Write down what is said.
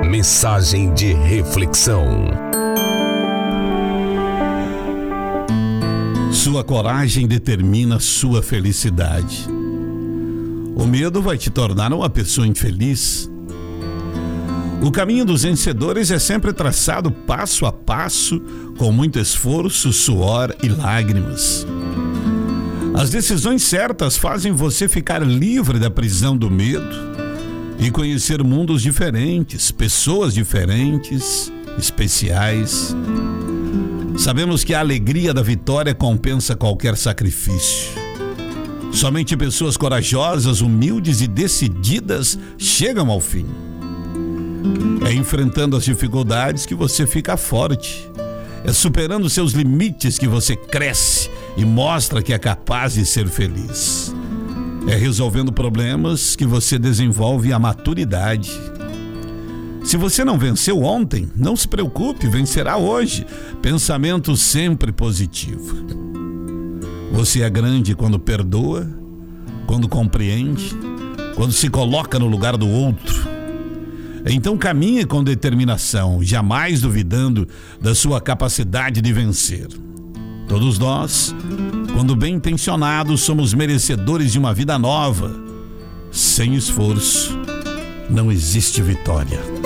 Mensagem de reflexão. Sua coragem determina sua felicidade. O medo vai te tornar uma pessoa infeliz. O caminho dos vencedores é sempre traçado passo a passo, com muito esforço, suor e lágrimas. As decisões certas fazem você ficar livre da prisão do medo e conhecer mundos diferentes, pessoas diferentes, especiais. Sabemos que a alegria da vitória compensa qualquer sacrifício. Somente pessoas corajosas, humildes e decididas chegam ao fim. É enfrentando as dificuldades que você fica forte. É superando seus limites que você cresce e mostra que é capaz de ser feliz. É resolvendo problemas que você desenvolve a maturidade. Se você não venceu ontem, não se preocupe, vencerá hoje. Pensamento sempre positivo. Você é grande quando perdoa, quando compreende, quando se coloca no lugar do outro. Então caminhe com determinação, jamais duvidando da sua capacidade de vencer. Todos nós, quando bem intencionados, somos merecedores de uma vida nova. Sem esforço, não existe vitória.